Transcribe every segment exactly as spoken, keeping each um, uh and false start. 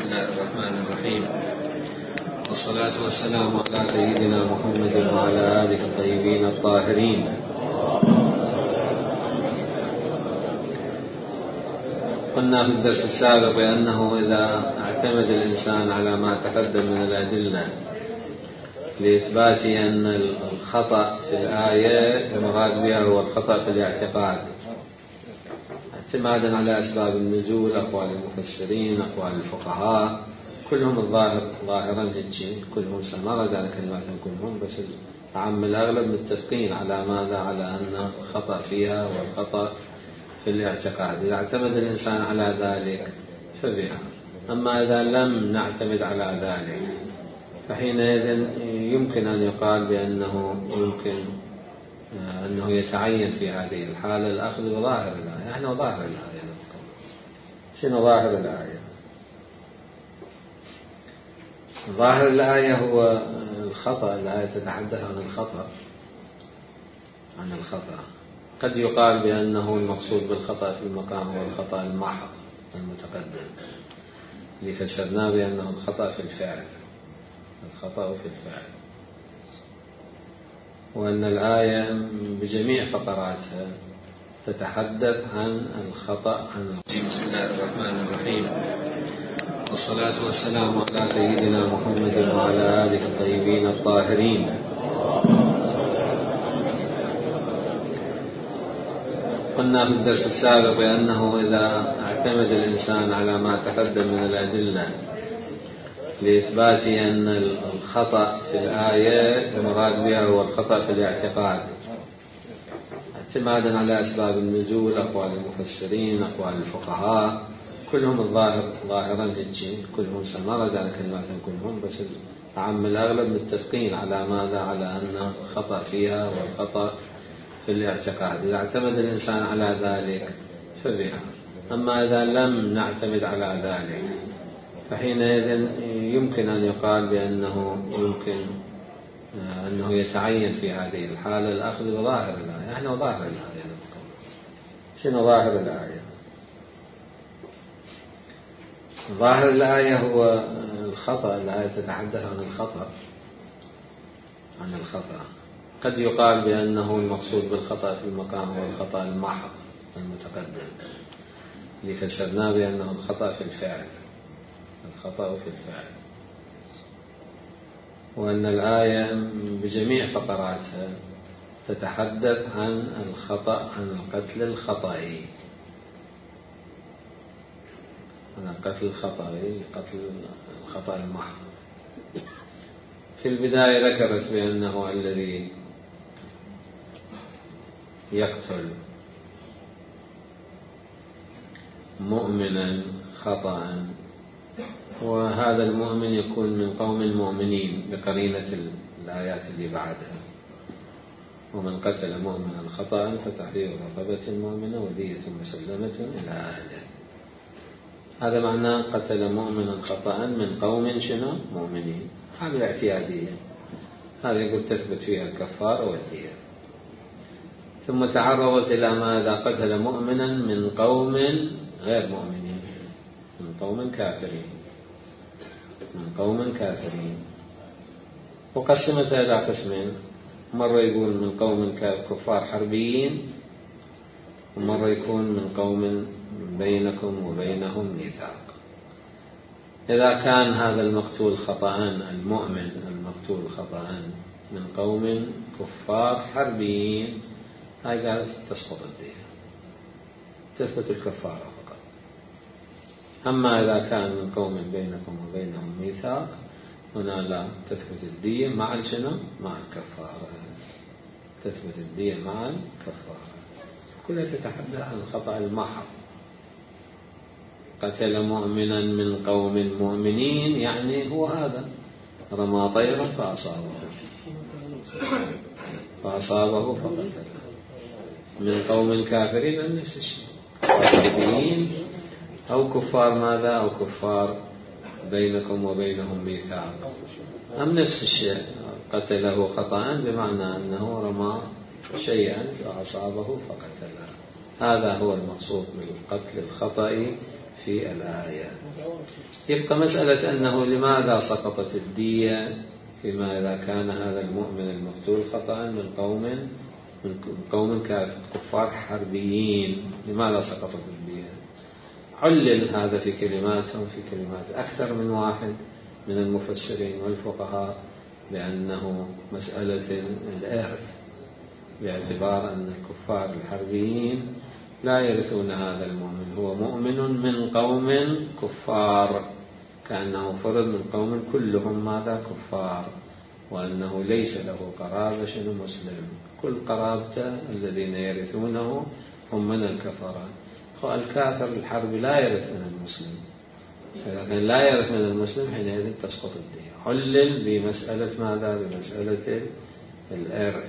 الله الرحمن الرحيم، والصلاة والسلام على سيدنا محمد وعلى آله الطيبين الطاهرين. قلنا في الدرس السابق بأنه إذا اعتمد الإنسان على ما تقدم من الأدلة لإثبات أن الخطأ في الآية المراد بها هو الخطأ في الاعتقاد، اعتمادا على أسباب النزول، أقوال المفسرين، أقوال الفقهاء، كلهم الظاهر ظاهرا هيك، كلهم سمارة ذلك كلماتهم كلهم، بس العام الأغلب متفقين على ماذا؟ على أن الخطأ فيها والخطأ في الاعتقاد. إذا اعتمد الإنسان على ذلك فبها، أما إذا لم نعتمد على ذلك فحينئذ يمكن أن يقال بأنه يمكن أنه يتعين في هذه الحالة الأخذ بظاهر الآية. احنا ظاهر الآية نذكر. شنو ظاهر الآية؟ ظاهر الآية هو الخطأ. الآية تتحدث عن الخطأ عن الخطأ قد يقال بأنه المقصود بالخطأ في المقام هو الخطأ المحض المتقدم، اللي فسرناه بأنه الخطأ في الفعل، الخطأ في الفعل، وأن الآية بجميع فقراتها تتحدث عن الخطأ عن. بسم الله الرحمن الرحيم، والصلاة والسلام على سيدنا محمد وعلى آله الطيبين الطاهرين. قلنا في الدرس السابق بأنه إذا اعتمد الإنسان على ما تقدم من الأدلة لإثبات أن الخطأ في الآية المراد بها هو الخطأ في الاعتقاد، اعتمادا على أسباب النزول، أقوال المفسرين، أقوال الفقهاء، كلهم الظاهر ظاهرا هيك، كلهم سمارة ذلك كلماتهم كلهم، بس العام الأغلب متفقين على ماذا؟ على أن الخطأ فيها والخطأ في الاعتقاد. إذا اعتمد الإنسان على ذلك فبها، أما إذا لم نعتمد على ذلك فحينئذ يمكن أن يقال بأنه يمكن أنه يتعين في هذه الحالة الأخذ بظاهر الآية. احنا ظاهر الآية نذكر. شنو ظاهر الآية؟ ظاهر الآية هو الخطأ. الآية تتحدث عن الخطأ عن الخطأ قد يقال بأنه المقصود بالخطأ في المقام هو الخطأ المحض المتقدم، اللي فسرناه بأنه الخطأ في الفعل، الخطأ في الفعل، وأن الآية بجميع فقراتها تتحدث عن الخطأ، عن القتل الخطئي، عن القتل الخطئي، قتل الخطأ المحض. في البداية ذكرت بأنه الذي يقتل مؤمنا خطأ وهذا المؤمن يكون من قوم المؤمنين بقرينة الآيات اللي بعدها، ومن قتل مؤمنا خطأ فتحرير رقبة مؤمنة ودية مسلمة إلى أهله. هذا معناه قتل مؤمنا خطأ من قوم شنو؟ مؤمنين. حال الاعتيادية هذا يقول تثبت فيها الكفارة والدية. ثم تعرضت إلى ماذا؟ قتل مؤمنا من قوم غير مؤمنين، من قوم كافرين، من قوم كافرين، وقسمتها إلى قسمين. مرة يقول من قوم كفار حربيين، ومرة يكون من قوم بينكم وبينهم ميثاق. إذا كان هذا المقتول خطأ، المؤمن المقتول خطأ من قوم كفار حربيين، هاي قالت تسقط الدية، تثبت الكفارة فقط. أما إذا كان من قوم بينكم وبينهم ميثاق، هنا لا، تثبت الدية مع شنو؟ مع الكفارة، تثبت الدية مع الكفارة. كلها تتحدث عن الخطأ المحض. قتل مؤمنا من قوم مؤمنين، يعني هو هذا رمى طيرا فأصابه فأصابه فقتله. من قوم كافرين نفس الشيء، كافرين أو كفار ماذا؟ أو كفار بينكم وبينهم ميثاق، أم نفس الشيء، قتله خطأ بمعنى أنه رمى شيئا فأصابه فقتله. هذا هو المقصود بالقتل الخطأ في الآية. يبقى مسألة أنه لماذا سقطت الدية فيما إذا كان هذا المؤمن المقتول خطأ من قوم من قوم كفار حربيين، لماذا سقطت الدية؟ علل هذا في كلماتهم في كلمات أكثر من واحد من المفسرين والفقهاء بأنه مسألة الإرث، باعتبار أن الكفار الحربيين لا يرثون هذا المؤمن، هو مؤمن من قوم كفار، كأنه فرد من قوم كلهم ماذا كفار، وأنه ليس له قرابة شنو مسلم، كل قرابته الذين يرثونه هم من الكفرة. الكافر الحرب لا يرث من المسلم، إذا كان لا يرث من المسلم حينئذ تسقط الدية. علل بمسألة ماذا؟ بمسألة الإرث.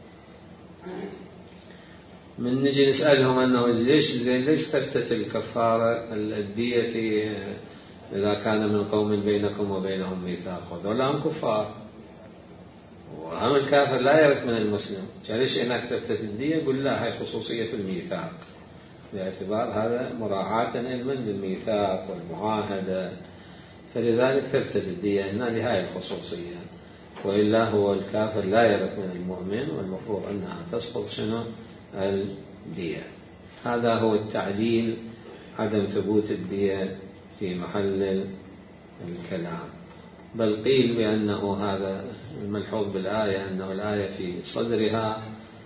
من نجي نسألهم أنه ليش زين ليش ثبتت الكفارة الدية في إذا كان من قوم بينكم وبينهم ميثاق، وذولا هم كفار وهم الكافر لا يرث من المسلم، ليش إنك ثبتت الدية؟ يقول لا، هاي خصوصية في الميثاق، باعتبار هذا مراعاة علما للميثاق والمعاهدة، فلذلك ثبتت الدية هنا لهذه الخصوصية، وإلا هو الكافر لا يرث من المؤمن، والمفروض أنها تسقط شنو؟ الدية. هذا هو التعليل عدم ثبوت الدية في محل الكلام. بل قيل بأنه هذا الملحوظ بالآية أنه الآية في صدرها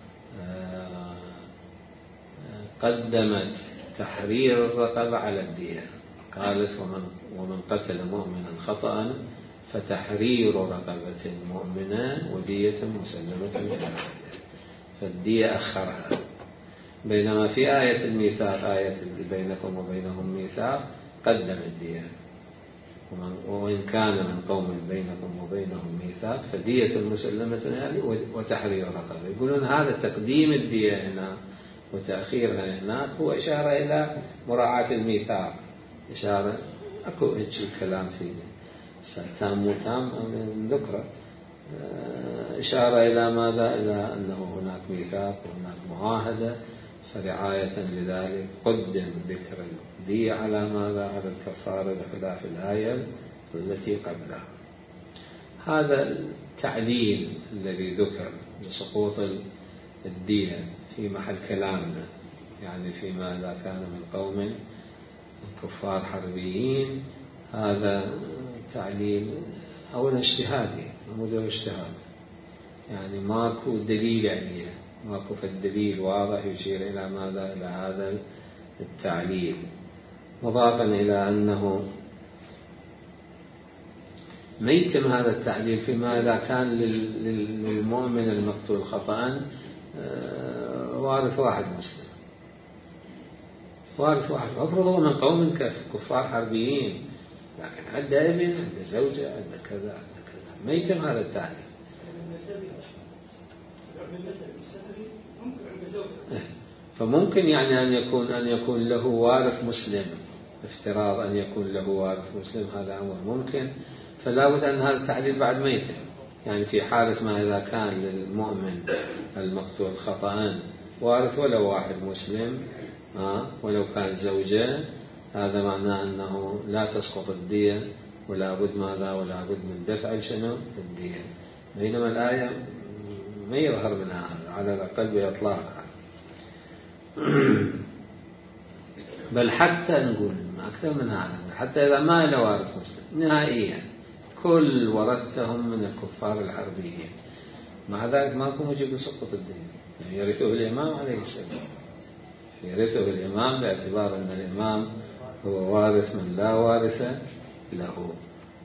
قدمت تحرير الرقبة على الدية، قالت ومن, ومن قتل مؤمنا خطأ فتحرير رقبة مؤمنة ودية مسلمة إلى أهله، فالدية أخرها. بينما في آية الميثاق، آية بينكم وبينهم ميثاق، قدم الدية، وإن كان من قوم بينكم وبينهم ميثاق فدية مسلمة إلى أهله وتحرير رقبة. يقولون هذا تقديم الدية هنا وتأخيرها هناك هو إشارة إلى مراعاة الميثاق، إشارة أكو هيك الكلام في تام وتام ذكرت، إشارة إلى ماذا؟ إلى أنه هناك ميثاق وهناك معاهدة، فرعاية لذلك قدم ذكر الدية على ماذا؟ على الكفارة بخلاف الآية التي قبلها. هذا التعليل الذي ذكر لسقوط الدية في محل كلامنا، يعني فيما إذا كان من قوم كفار حربيين، هذا تعليل أولا اجتهادي، نموذج اجتهاد، يعني ماكو دليل عليه، ماكو في الدليل واضح يشير إلى ماذا؟ إلى هذا التعليل، مضافا إلى أنه ما يتم هذا التعليل فيما إذا كان للمؤمن المقتول خطأ وارث واحد مسلم، وارث واحد أفرض هو من قوم كفار حربيين، لكن عنده ابن، عنده زوجة، عنده كذا، عنده كذا، ما يتم هذا التعليل. فممكن يعني أن يكون أن يكون له وارث مسلم، افتراض أن يكون له وارث مسلم، هذا أمر ممكن، فلا بد أن هذا التعليل بعد ما يتم، يعني في حالة ما إذا كان للمؤمن المقتول خطأ وارث ولو واحد مسلم آه ولو كان زوجة، هذا معناه أنه لا تسقط الدية ولا بد ماذا؟ ولا بد من دفع شنو؟ الدية. بينما الآية ما يظهر منها هذا على الأقل بإطلاقها. بل حتى نقول أكثر من هذا، حتى إذا ما له وارث مسلم نهائيا كل ورثهم من الكفار الحربيين، مع ذلك ما كان موجب لسقوط الدين، يعني يرثه الإمام عليه السلام، يرثه الإمام باعتبار أن الإمام هو وارث من لا وارث له.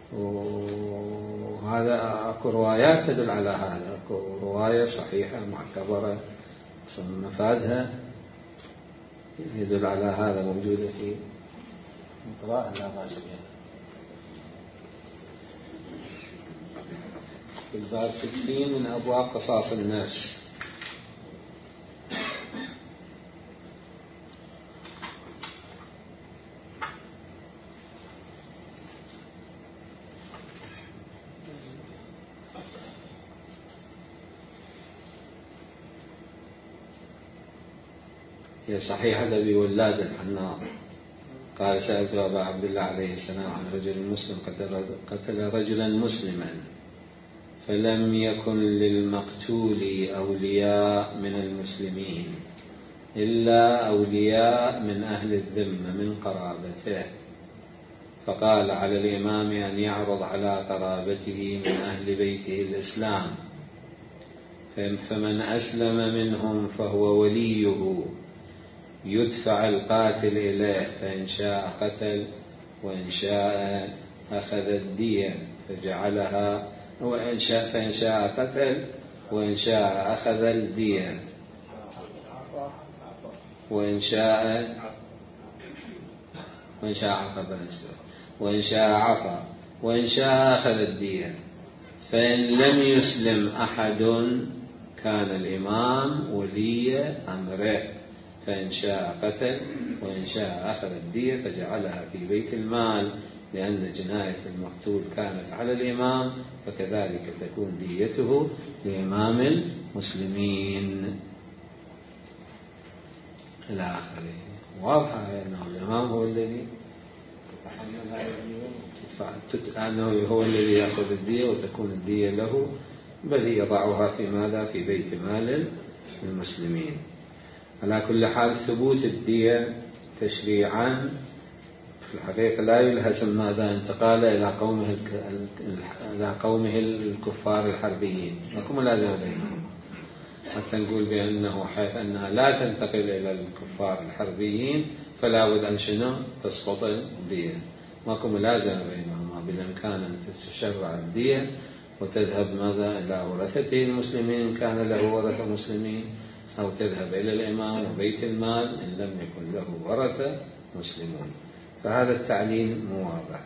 وهذا أكو روايات تدل على هذا، أكو رواية صحيحة معتبرة مفادها يدل على هذا، موجودة في قراءة لا باس بها في الباب ستين من أبواب قصاص النفس. هي صحيحة بولاد الحناط قال سألت أبا عبد الله عليه السلام عن رجل مسلم قتل رجلا مسلما فلم يكن للمقتول أولياء من المسلمين إلا أولياء من أهل الذمة من قرابته، فقال على الإمام أن يعرض على قرابته من أهل بيته الإسلام، فمن أسلم منهم فهو وليه يدفع القاتل إليه، فإن شاء قتل وإن شاء أخذ الدية فجعلها، وإن شاء فإن شاء قتل وإن شاء أخذ الدية، وإن شاء وإن شاء عفا وإن شاء عفا وإن شاء أخذ الدية. فإن لم يسلم أحد كان الإمام ولي أمره، فإن شاء قتل وإن شاء أخذ الدية فجعلها في بيت المال، لأن جناية المقتول كانت على الإمام فكذلك تكون ديته لإمام المسلمين إلى آخره. واضحة أنه الإمام هو الذي أنه هو الذي يأخذ الدية وتكون الدية له، بل يضعها في ماذا؟ في بيت مال المسلمين. على كل حال ثبوت الدية تشريعا في الحقيقة لا يلزم ماذا؟ انتقال إلى قومه إلى قومه الكفار الحربيين، لكم لازم بينهم، حتى نقول بأنه حيث أنها لا تنتقل إلى الكفار الحربيين فلا بد أن شنو؟ تسقط الدية، ماكم لازم بينهما، بالإمكان أن تشرع الدية وتذهب ماذا؟ إلى ورثته المسلمين كان له ورثة مسلمين، أو تذهب إلى الإمام وبيت المال إن لم يكن له ورثة مسلمون. فهذا التعليل مو واضح.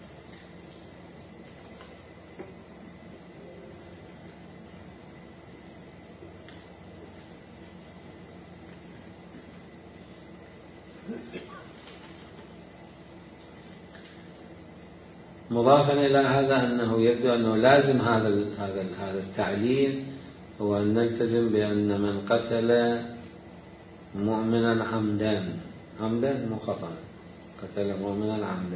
مضافا إلى هذا أنه يبدو أنه لازم هذا هذا هذا التعليل هو أن نلتزم بأن من قتل مؤمنا عمدا عمدا مو خطأ، قتل مؤمنا عمدا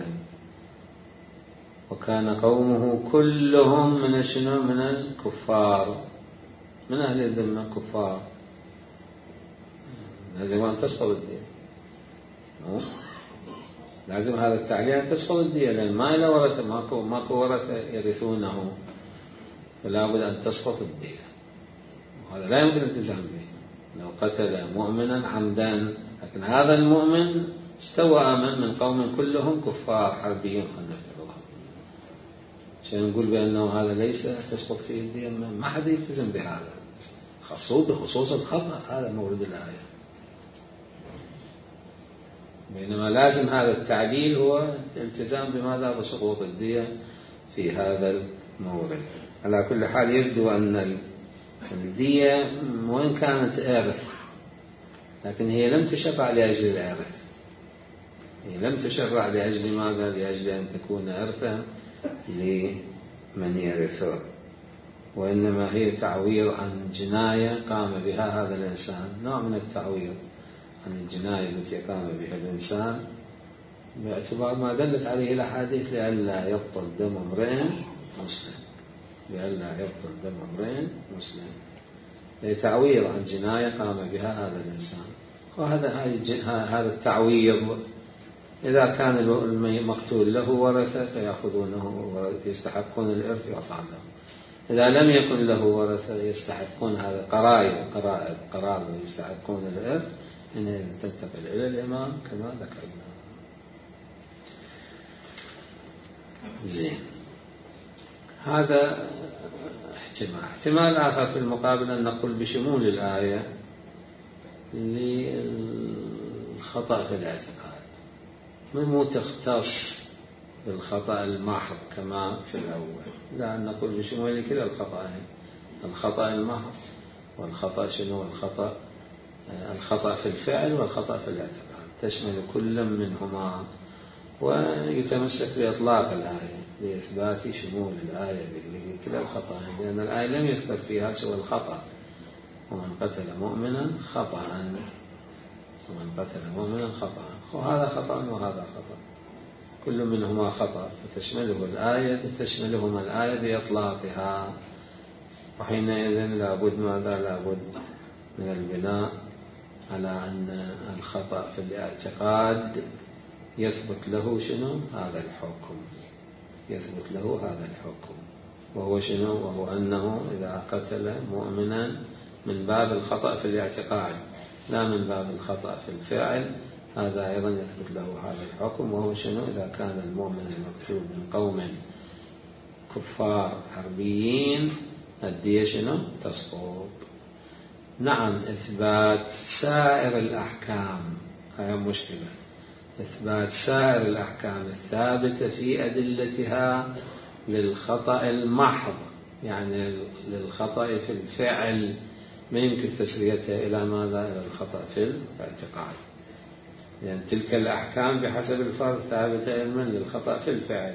وكان قومه كلهم من شنو؟ من الكفار، من أهل الذمة كفار، لازم أن تسقط الدية، لازم هذا التعليل أن تسقط الدية، لأن ما إلى ورثة، ماكو ماكو ورثة يرثونه، فلا بد أن تسقط الدية، وهذا لا يمكن الالتزام به لو قتل مؤمنا عمدا. لكن هذا المؤمن استوى آمن من قوم كلهم كفار حربيين، خلينا نفترضها، عشان نقول بأنه هذا ليس تسقط فيه الدية، ما حد يلتزم بهذا، خصوص بخصوص الخطأ، هذا مورد الآية. بينما لازم هذا التعليل هو الالتزام بماذا؟ بسقوط الدية في هذا المورد. على كل حال يبدو أن الدية وإن كانت إرث لكن هي لم تشرع لأجل الإرث، هي لم تشرع لأجل ماذا؟ لأجل أن تكون إرثا لمن يرثه، وإنما هي تعويض عن جناية قام بها هذا الإنسان، نوع من التعويض عن الجناية التي قام بها الإنسان، باعتبار ما دلت عليه الأحاديث لئلا يبطل دم امرئ مسلم، لئلا يبطل دم امرئ مسلم، لتعويض عن جناية قام بها هذا الإنسان. وهذا هذا التعويض إذا كان المقتول له ورثة فيأخذونه يستحقون الإرث يعطى له، إذا لم يكن له ورثة يستحقون هذا قرائب قرائب قرابة يستحقون الإرث، إن تنتقل إلى الإمام كما ذكرنا. زين، هذا احتمال. احتمال آخر في المقابل أن نقول بشمول الآية للخطأ في الاعتقاد، مو تختص بالخطأ المحض كما في الأول، لا، أن نقول بشمول كلا الخطأين، الخطأ المحض والخطأ شنو؟ الخطأ الخطأ في الفعل والخطأ في الاعتقاد، تشمل كل منهما، ويتمسك بإطلاق الآية لإثبات شمول الآية بكلا الخطأين، لأن الآية لم يذكر فيها سوى الخطأ، ومن قتل مؤمنا خطأ، ومن قتل مؤمنا خطأ، وهذا خطأ وهذا خطأ، كل منهما خطأ، فتشمله الآية تشملهما الآية بإطلاقها، وحينئذ لابد ماذا لابد من البناء على أن الخطأ في الاعتقاد يثبت له شنو هذا الحكم، يثبت له هذا الحكم، وهو شنو؟ وهو أنه إذا قتل مؤمنا من باب الخطأ في الاعتقاد لا من باب الخطأ في الفعل، هذا أيضا يثبت له هذا الحكم، وهو شنو؟ إذا كان المؤمن المقتول من قوم كفار حربيين الدية شنو؟ تسقط. نعم، إثبات سائر الأحكام هي مشكلة، إثبات سائر الأحكام الثابتة في أدلتها للخطأ المحض، يعني للخطأ في الفعل، ما يمكن تسريتها إلى ماذا؟ إلى الخطأ في الاعتقاد، يعني تلك الأحكام بحسب الفرض ثابتة علما للخطأ في الفعل،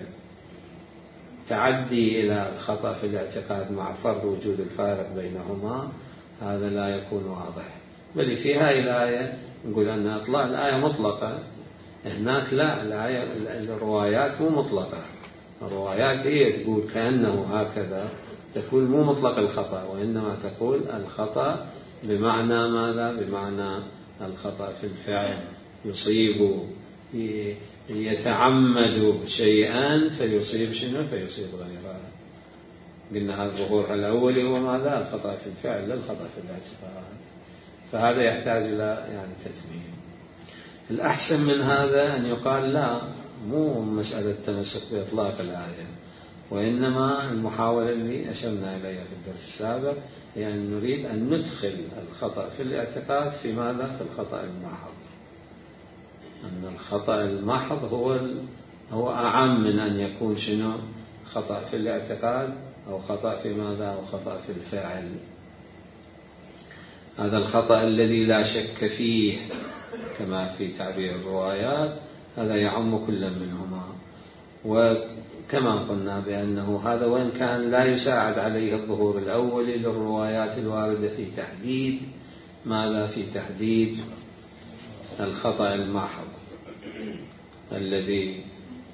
تعدي إلى الخطأ في الاعتقاد مع فرض وجود الفارق بينهما هذا لا يكون واضح. بل في هذه الآية نقول أن أطلاق الآية مطلقة، هناك لا، الآية الروايات مو مطلقة، الروايات هي تقول كأنه هكذا، تقول مو مطلق الخطأ، وإنما تقول الخطأ بمعنى ماذا؟ بمعنى الخطأ في الفعل، يصيب يتعمد شيئا فيصيب شنو؟ فيصيب غيره. قلنا هذا الظهور الأول هو ماذا؟ الخطأ في الفعل لا الخطأ في الاعتقاد، فهذا يحتاج إلى يعني تتميم. الأحسن من هذا أن يقال لا، مو مسألة تمسك بإطلاق الآية، وإنما المحاولة اللي أشرنا إليها في الدرس السابق، يعني نريد أن ندخل الخطأ في الاعتقاد في ماذا؟ في الخطأ المحض، أن الخطأ المحض هو هو أعم من أن يكون شنو؟ خطأ في الاعتقاد أو خطأ في ماذا؟ أو خطأ في الفعل. هذا الخطأ الذي لا شك فيه كما في تعبير الروايات هذا يعم كل منهما، وكما قلنا بأنه هذا وإن كان لا يساعد عليه الظهور الأول للروايات الواردة في تحديد ماذا؟ في تحديد الخطأ المحض الذي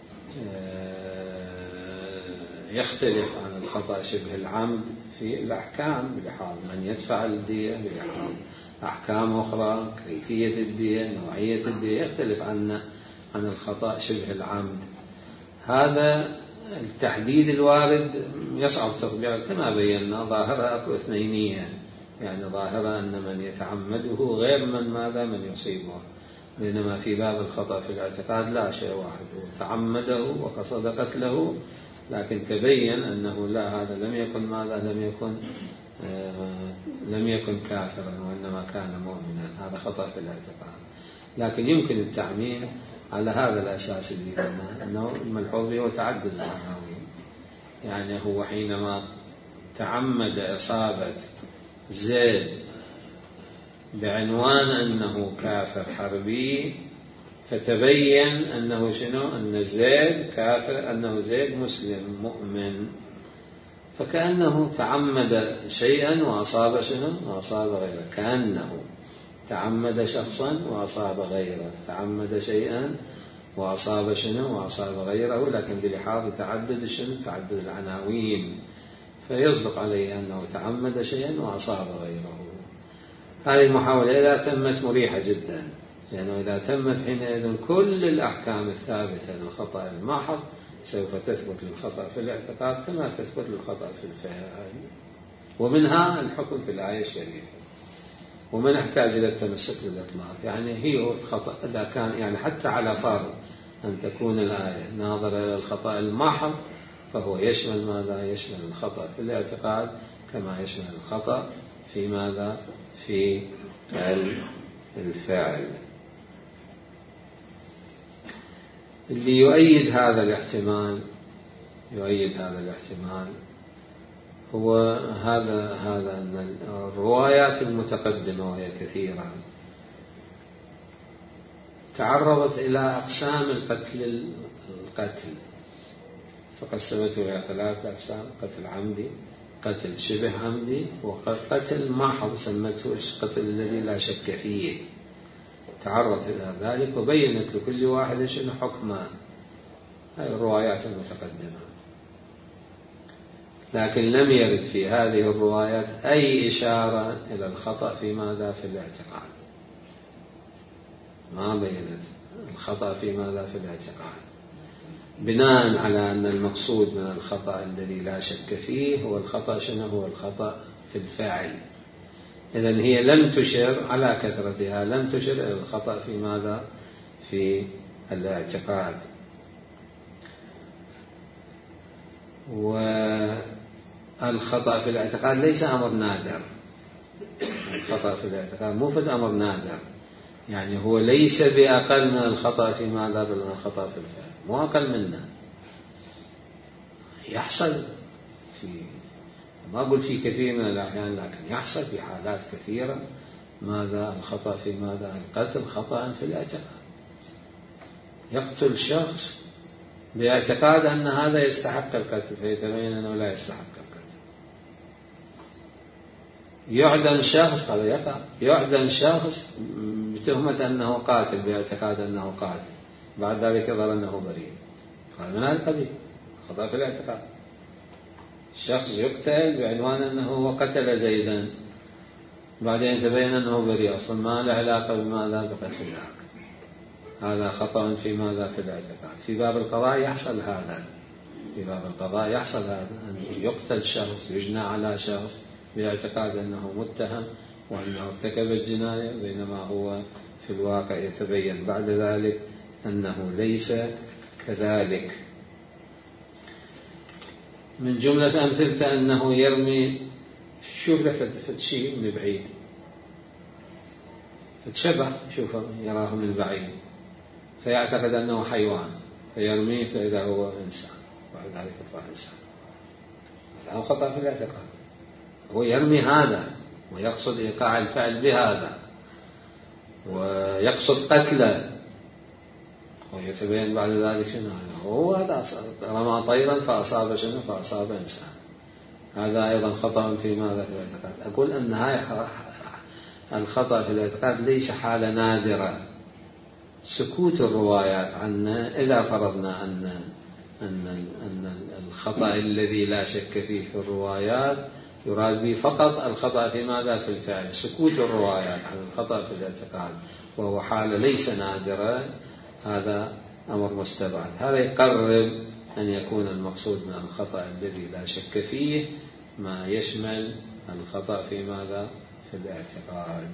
يختلف عن الخطأ شبه العمد في الأحكام، بلحاظ من يدفع الدية، بلحاظ أحكام أخرى، كيفية الدية، نوعية الدية، يختلف عن عن الخطأ شبه العمد. هذا التحديد الوارد يصعب تطبيقه كما بينا، ظاهرة أكو اثنينية، يعني ظاهرة أن من يتعمده غير من ماذا؟ من يصيبه، بينما في باب الخطأ في الاعتقاد لا، شيء واحد، تعمده وقصد قتله، لكن تبين أنه لا، هذا لم يكن ماذا؟ لم يكن آه لم يكن كافرا، وإنما كان مؤمنا، هذا خطأ في الاعتقاد. لكن يمكن التعميم على هذا الأساس اللي قلنا، أنه الملحوظ به تعدد العناوين، يعني هو حينما تعمد إصابة زيد بعنوان أنه كافر حربي، فتبين أنه شنو؟ أن زيد كافر، أنه زيد مسلم مؤمن، فكأنه تعمد شيئا وأصاب شنو؟ وأصاب غيره، كأنه تعمد شخصا وأصاب غيره، تعمد شيئا وأصاب شنو؟ وأصاب غيره، لكن بلحاظ تعدد شنو؟ تعدد العناوين، فيصدق عليه أنه تعمد شيئا وأصاب غيره. هذه المحاولة إذا تمت مريحة جدا، لأنه يعني إذا تمت حينئذ كل الأحكام الثابتة للخطأ المحض سوف تثبت للخطأ في الاعتقاد كما تثبت للخطأ في الفعل، ومنها الحكم في الآية الشريفة، وما نحتاج إلى التمسك بالإطلاق، يعني هي الخطأ إذا كان يعني حتى على فرض أن تكون الآية ناظرة إلى الخطأ المحض، فهو يشمل ماذا؟ يشمل الخطأ في الاعتقاد كما يشمل الخطأ في ماذا؟ في الفعل. اللي يؤيد هذا الاحتمال يؤيد هذا الاحتمال هو هذا هذا أن الروايات المتقدمة وهي كثيرة تعرضت إلى أقسام القتل القتل فقسمته إلى ثلاثة أقسام: قتل عمدي، قتل شبه عمدي، وقتل محض سمته القتل الذي لا شك فيه. تعرض إلى ذلك وبينت لكل واحد شنو حكمه، هذه الروايات المتقدمة. لكن لم يرد في هذه الروايات أي إشارة إلى الخطأ في ماذا؟ في الاعتقاد. ما بينت الخطأ في ماذا؟ في الاعتقاد، بناء على أن المقصود من الخطأ الذي لا شك فيه هو الخطأ شنو؟ هو الخطأ في الفعل. إذن هي لم تشر على كثرتها، لم تشر إلى الخطأ في ماذا؟ في الاعتقاد. والخطأ في الاعتقاد ليس أمر نادر. الخطأ في الاعتقاد مو في الأمر نادر، يعني هو ليس بأقل من الخطأ في ماذا؟ بل من الخطأ في الفعل، مو أقل منه. يحصل في، ما أقول في كثير من الأحيان، لكن يحصل في حالات كثيرة ماذا؟ الخطأ في ماذا؟ القتل خطأ في الاعتقاد. يقتل شخص باعتقاد أن هذا يستحق القتل، فيتبين أنه لا يستحق القتل. يعدم شخص، هذا يقع، يعدم شخص بتهمة أنه قاتل باعتقاد أنه قاتل، بعد ذلك يظهر أنه بريء، هذا من هذا القبيل، خطأ في الاعتقاد. شخص يقتل بعنوان أنه قتل زيدا، بعدين تبين أنه بريء، أصلا ما له علاقة بماذا؟ بقتل ذاك. هذا خطأ في ماذا؟ في الاعتقاد. في باب القضاء يحصل هذا، في باب القضاء يحصل هذا، أن يقتل شخص، يجنى على شخص باعتقاد أنه متهم وأنه ارتكب الجناية، بينما هو في الواقع يتبين بعد ذلك أنه ليس كذلك. من جملة أمثلة أنه يرمي، شوف له شيء من بعيد، فتشبه، شوفه يراه من بعيد فيعتقد أنه حيوان فيرميه، فإذا هو إنسان، بعد ذلك يطلع إنسان. هذا خطأ في الاعتقاد. هو يرمي هذا ويقصد إيقاع الفعل بهذا ويقصد قتله، ويتبين بعد ذلك شنو هو هذا، رمى طيرا فأصاب شنو؟ فأصاب إنسان. هذا أيضا خطأ في ماذا؟ في الاعتقاد. أقول أن هاي الخطأ في الاعتقاد ليس حالة نادرة. سكوت الروايات عنه، إذا فرضنا أن أن أن الخطأ الذي لا شك فيه في الروايات يراد به فقط الخطأ في ماذا؟ في الفعل. سكوت الروايات عن الخطأ في الاعتقاد وهو حالة ليس نادرة، هذا أمر مستبعد. هذا يقرب أن يكون المقصود من الخطأ الذي لا شك فيه ما يشمل الخطأ في ماذا؟ في الاعتقاد.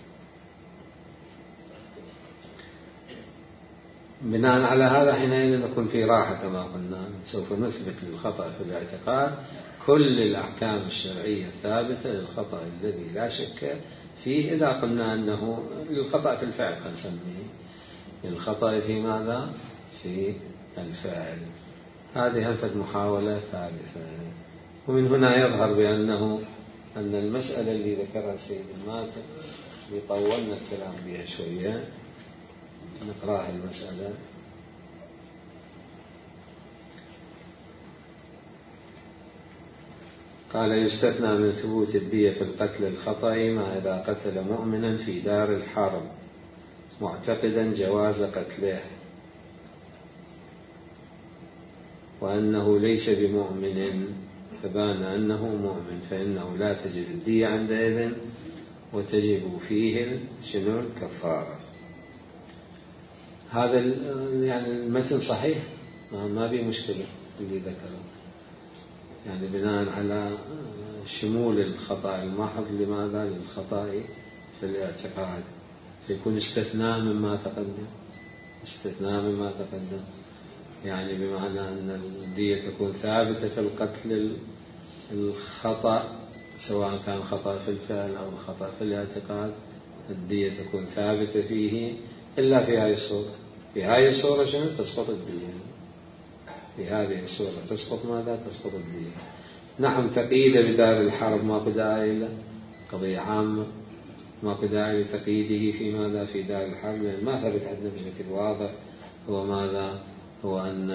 بناء على هذا حينئذ نكون في راحة، كما قلنا سوف نثبت للخطأ في الاعتقاد كل الأحكام الشرعية الثابتة للخطأ الذي لا شك فيه، إذا قلنا أنه للخطأ في الفعل، خلينا نسميه للخطأ في ماذا؟ في الفعل. هذه هنفذ محاولة ثالثة. ومن هنا يظهر بأنه أن المسألة اللي ذكرها سيد الماتن يطولنا الكلام بها شوية، نقرأها المسألة. قال: يستثنى من ثبوت الدية في القتل الخطأ ما إذا قتل مؤمنا في دار الحرب معتقدا جواز قتله وأنه ليس بمؤمن فبان أنه مؤمن، فإنه لا تجب الدية عندئذ وتجب فيه شنو؟ الكفارة. هذا يعني المتن صحيح، ما بيه مشكلة اللي ذكره، يعني بناء على شمول الخطأ المحض لماذا؟ للخطأ في الاعتقاد، فيكون استثناء مما تقدم، استثناء مما تقدم، يعني بمعنى أن الدية تكون ثابتة في القتل الخطأ، سواء كان خطأ في الفعل أو خطأ في الاعتقاد، الدية تكون ثابتة فيه إلا في هذه الصورة. في هذه الصورة شنو؟ تسقط الدية. في هذه الصورة تسقط ماذا؟ تسقط الدية. نحن تقييد بدار الحرب ما داعي له، قضية عامة ما داعي لتقييده في ماذا؟ في دار الحرب، لأن ما ثبت عندنا بشكل واضح هو ماذا؟ هو أن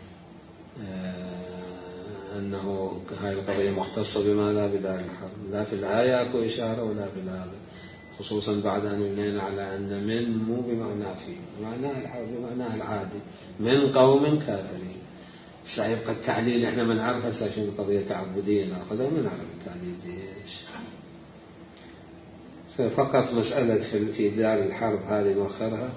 آه أنه هذه القضية مختصة بماذا؟ بدار الحرب. لا في الآية أكو إشارة ولا في هذا. خصوصا بعد أن يبنينا على أن من مو بمعنى فيه، بمعناه العادي، من قوم كافرين. سيبقى التعليل احنا ما نعرفه، عشان قضية تعبدية ناخذها ما نعرف التعليل بإيش. ففقط مسألة في دار الحرب هذه نوخرها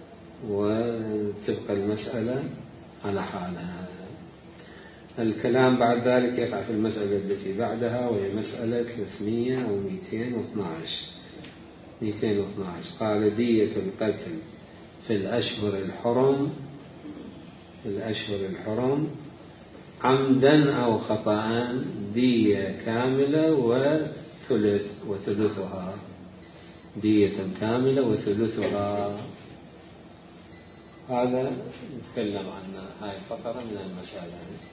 وتبقى المسألة على حالها. الكلام بعد ذلك يقع في المسألة التي بعدها، وهي مسألة ثلاثمئة أو مئتين واثني عشر. مئتين واثني عشر قال: دية القتل في الأشهر الحرم في الأشهر الحرم عمدا أو خطأ دية كاملة وثلث وثلثها دية كاملة وثلثها. هذا نتكلم عن هاي الفقرة من المسألة.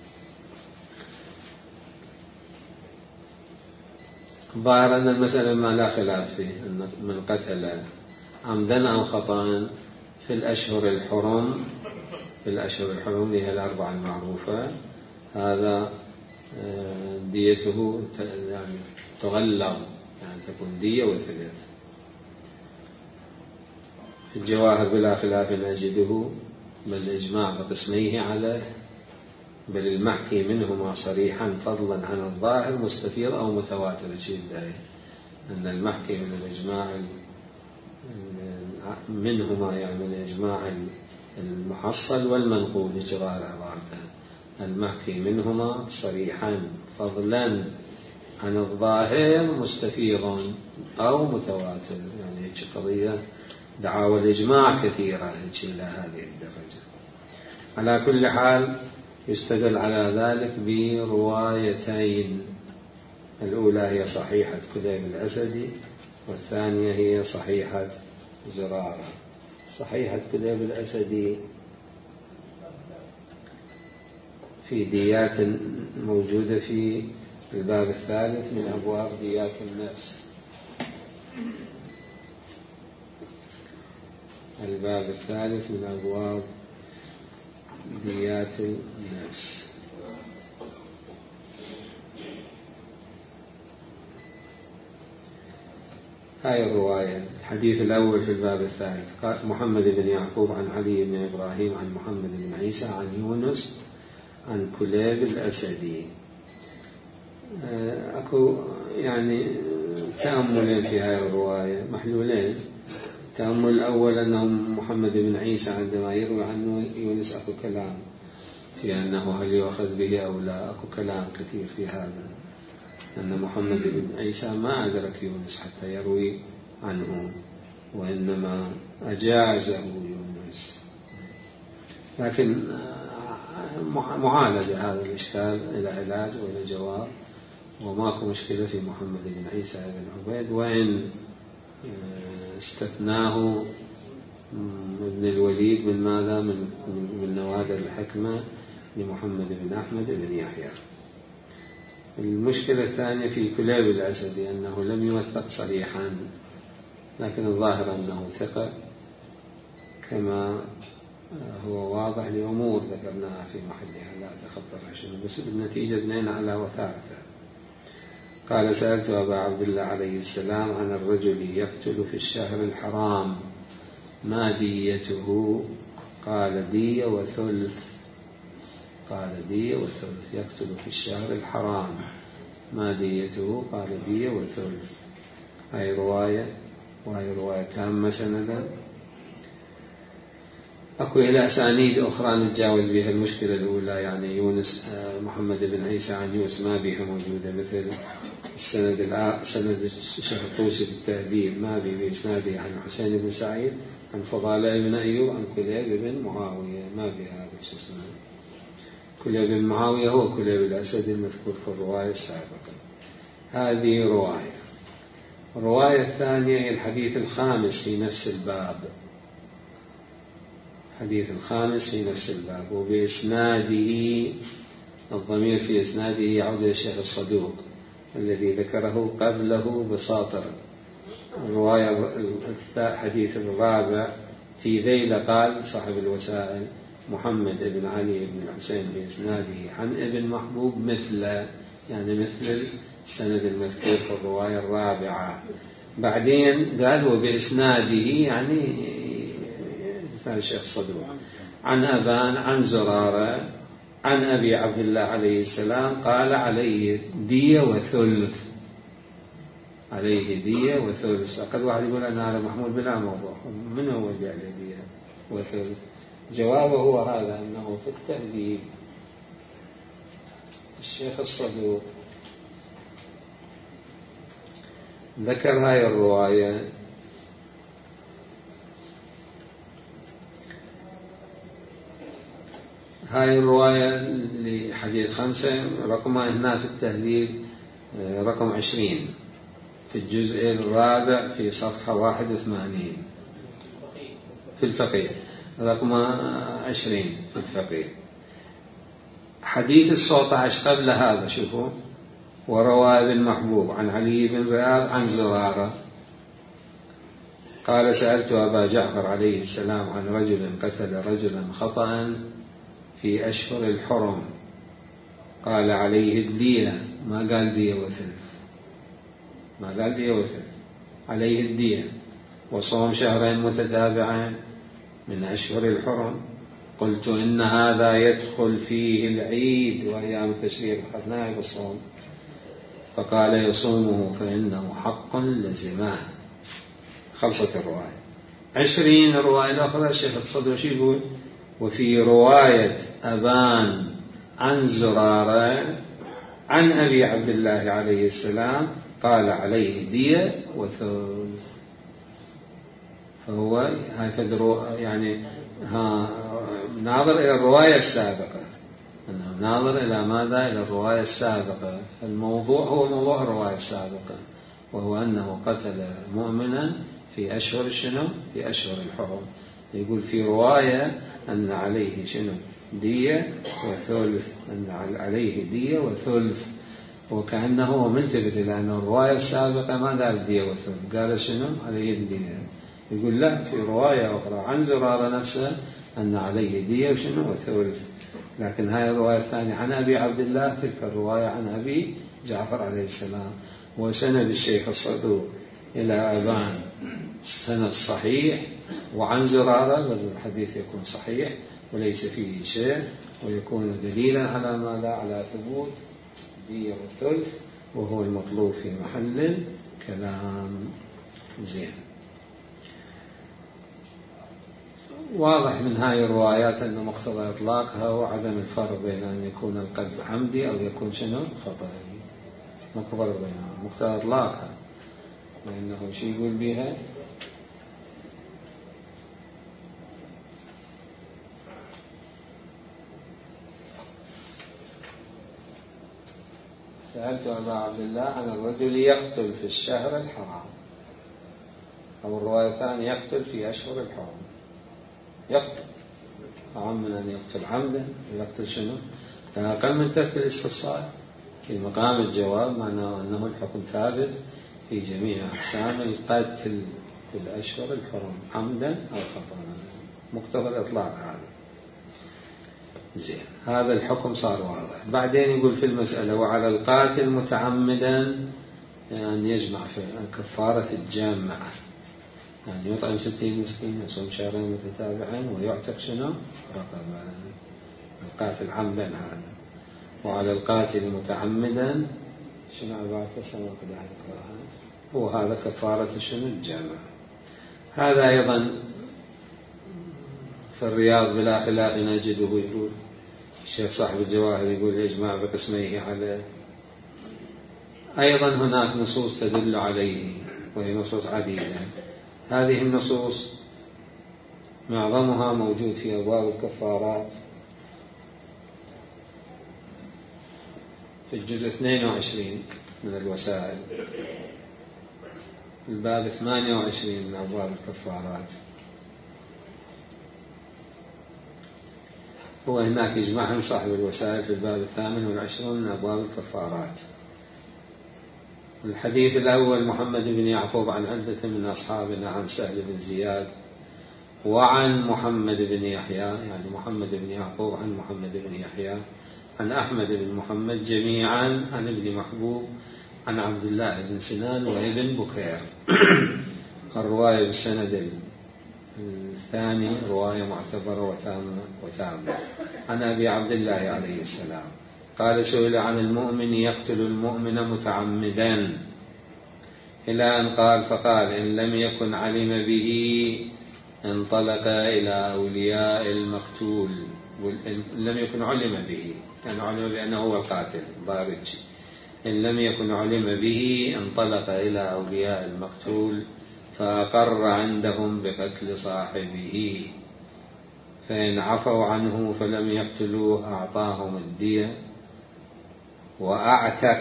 ظاهر أن المسألة ما لا خلاف فيه، أن من قتل عمدا أو خطأ في الأشهر الحرم في الأشهر الحرم هي الأربعة المعروفة، هذا ديته يعني تغلظ، يعني تكون دية وثلث. في الجواهر بلا خلاف نجده بل إجماع بقسميه عليه، بل المحكي منهما صريحا فضلا عن الظاهر مستفيض أو متواتر. شيء داعي أن المحكي من الإجماع منهما يعني من الإجماع المحصل والمنقول لجغار عبارته. المحكي منهما صريحا فضلا عن الظاهر مستفيض أو متواتر، يعني هيك قضية دعاوى الإجماع كثيرة إلى هذه الدرجة. على كل حال يستدل على ذلك بروايتين، الأولى هي صحيحة كليب الأسدي، والثانية هي صحيحة زرارة. صحيحة كليب الأسدي في ديات موجودة في الباب الثالث من أبواب ديات النفس. الباب الثالث من أبواب ديات النفس. هاي الرواية. الحديث الأول في الباب الثالث قال: محمد بن يعقوب عن علي بن إبراهيم عن محمد بن عيسى عن يونس عن كليب الأسدي. أكو يعني تأملين في هاي الرواية محلولين. التأمل الأول أنه محمد بن عيسى عندما يروي عنه يونس أكو كلام في أنه هل يؤخذ به أو لا، أكو كلام كثير في هذا، أن محمد بن عيسى ما أدرك يونس حتى يروي عنه، وإنما أجازه يونس. لكن معالجة هذا الإشكال إلى علاج وإلى جواب، وماكو مشكلة في محمد بن عيسى بن عبيد، وإن استثناه ابن الوليد من ماذا من من نوادر الحكمة لمحمد بن أحمد بن يحيى. المشكلة الثانية في كليب الأسدي أنه لم يوثق صريحا، لكن الظاهر أنه ثقة كما هو واضح لأمور ذكرناها في محلها لا أتخطرها شنو، بس بالنتيجة بنينا على وثاقته. قال: سألت أبا عبد الله عليه السلام عن الرجل يقتل في الشهر الحرام ما ديته؟ قال: دية وثلث. قال: دية وثلث. يقتل في الشهر الحرام ما ديته؟ قال: دية وثلث. هاي رواية، وهي رواية تامة سندا. أكو إلى أسانيد أخرى نتجاوز بها المشكلة الأولى، يعني يونس محمد بن عيسى عن يونس ما بها موجودة، مثل السند سند الشهرطوسي بالتهذيب ما به بإسناده عن حسين بن سعيد عن فضالة بن أيوب عن كليب بن معاوية، ما بها هذا الاسم. كليب بن معاوية هو كليب الأسد المذكور في الرواية السابقة. هذه رواية. الرواية الثانية هي الحديث الخامس في نفس الباب. الحديث الخامس في نفس الباب وبإسناده، الضمير في إسناده يعود إلى الشيخ الصدوق الذي ذكره قبله بساطر. الرواية الحديث الرابع في ذيل قال صاحب الوسائل: محمد بن علي بن الحسين بإسناده عن ابن محبوب مثل، يعني مثل السند المذكور في الرواية الرابعة. بعدين قال وبإسناده يعني مثال الشيخ الصدوق عن أبان عن زرارة عن أبي عبد الله عليه السلام قال عليه دية وثلث، عليه دية وثلث. أقل واحد يقول أن هذا محمول بلا موضوع، من هو اللي عليه دية وثلث؟ جوابه هو هذا، أنه في التهذيب الشيخ الصدوق ذكر هاي الرواية هاي الرواية لحديث خمسة رقمها هنا في التهذيب رقم عشرين في الجزء الرابع في صفحة واحد وثمانين في الفقيه، رقم عشرين في الفقيه. حديث الصوت عشر قبل هذا شوفوا، وروى ابن محبوب عن علي بن رياض عن زرارة قال سألت أبا جعفر عليه السلام عن رجل قتل رجلا خطأ في أشهر الحرم قال عليه الدية، ما قال دية وثلث، ما قال دية وثلث، عليه الدية، وصوم شهرين متتابعين من أشهر الحرم. قلت إن هذا يدخل فيه العيد وأيام التشريق أخذناه بالصوم، فقال يصومه فإنه حق لزماه. خلصت الرواية. عشرين الرواية الأخرى الشيخ الصدوق يقول وفي رواية أبان عن زرارة عن أبي عبد الله عليه السلام قال عليه دية وثلث. فهو هكذا يعني ها ناظر إلى الرواية السابقة، أنه ناظر إلى ماذا؟ إلى الرواية السابقة. الموضوع هو موضوع الرواية السابقة، وهو أنه قتل مؤمنا في أشهر شنو؟ في أشهر الحرم. يقول في رواية أن عليه شنو؟ دية وثلث، أن عليه دية وثلث، وكأنه ملتفت إلى أن الرواية السابقة ما قال دية وثلث، قال شنو؟ عليه الدية. يقول لا، في رواية أخرى عن زرارة نفسه أن عليه دية وشنو؟ وثلث. لكن هاي الرواية الثانية عن أبي عبد الله، تلك الرواية عن أبي جعفر عليه السلام. وسند الشيخ الصدوق إلى أبان سند صحيح، وعن زرارة الحديث يكون صحيح وليس فيه شيء، ويكون دليلا على ماذا؟ على ثبوت دية والثلث، وهو المطلوب في محل كلام. زين، واضح من هاي الروايات أن مقتضى إطلاقها وعدم الفرق بين أن يكون القذف عمدي أو يكون شنو؟ خطأي. مقتضى بينها مقتضى إطلاقها، لأنه شيء يقول بها سألت أبا عبد الله عن الرجل يقتل في الشهر الحرام، أو الرواية الثانية يقتل في أشهر الحرام. يقتل أعم من أن يقتل عمدا، ويقتل شنو؟ أقل من ترك الاستفصال في مقام الجواب، معناه أنه الحكم ثابت في جميع أقسام القتل في الأشهر الحرم عمدا أو خطأ. مقتضى الإطلاق هذا. زين، هذا الحكم صار واضح. بعدين يقول في المسألة وعلى القاتل متعمدا أن يعني يجمع في كفارة الجامع، يعني يطعم ستين مسكين، يصوم شهرين متتابعين، ويعتق شنو؟ رقبة. القاتل عمدا هذا. وعلى القاتل متعمدا شنو عبارته؟ سنة قد أذكرها، هو هذا كفارة شنو؟ الجامع. هذا أيضا في الرياض بلا خلاف نجده. يقول الشيخ صاحب الجواهر يقول يجمع بقسميه على. أيضا هناك نصوص تدل عليه، وهي نصوص عديدة. هذه النصوص معظمها موجود في أبواب الكفارات في الجزء اثنين وعشرين من الوسائل، الباب ثمانية وعشرين من أبواب الكفارات. هو هناك يجمع عن صاحب الوسائل في الباب الثامن والعشرون من أبواب الكفارات. الحديث الأول محمد بن يعقوب عن عدة من أصحابنا عن سهل بن زياد وعن محمد بن يحيى، يعني محمد بن يعقوب عن محمد بن يحيى عن أحمد بن محمد جميعا عن ابن محبوب عن عبد الله بن سنان وابن بكير. الرواية بالسند الثاني رواية معتبرة وتامة وتامة. عن أبي عبد الله عليه السلام قال سئل عن المؤمن يقتل المؤمن متعمدا إلى أن قال فقال إن لم يكن علم به انطلق إلى أولياء المقتول. إن لم يكن علم به كان علم بأنه هو القاتل ضارج. إن لم يكن علم به انطلق إلى أولياء المقتول فأقر عندهم بقتل صاحبه، فإن عفوا عنه فلم يقتلوه أعطاهم الدية وأعتق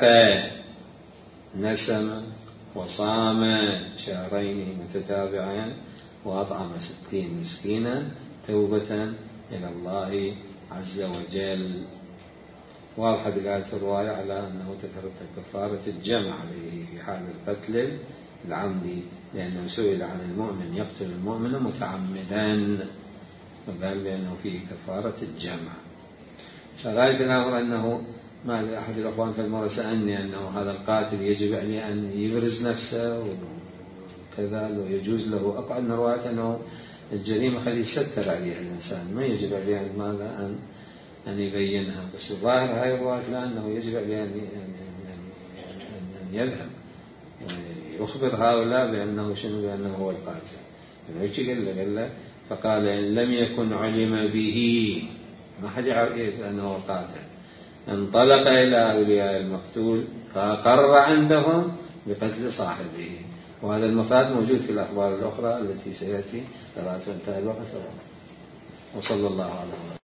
نسم وصام شهرين متتابعين وأطعم ستين مسكينا توبة إلى الله عز وجل. واضحة دلالة الرواية على أنه تترتب كفارة الجمع عليه في حال القتل العمدي، لأنه سئل عن المؤمن يقتل المؤمن متعمدا وقال بأنه فيه كفارة الجمع. غاية الأمر أنه ما أحد الأخوان في المرة سألني أنه هذا القاتل يجب عليه أن يبرز نفسه وكذا لو يجوز له. أقع أن رواية أنه الجريمة خلي يستر عليها الإنسان، ما يجب عليه أن ماذا أن أن يبينها، بس الظاهر هاي الرواية لأنه يجب عليه أن أن يذهب ويخبر هؤلاء بأنه شنو بأنه هو القاتل. يعني قال له قال له فقال إن لم يكن علم به ما حد يعرف أنه هو القاتل انطلق إلى أولياء المقتول فأقر عندهم بقتل صاحبه. وهذا المفاد موجود في الأخبار الأخرى التي سيأتي قراءة انتهى الوقت. وصلى الله عليه وسلم.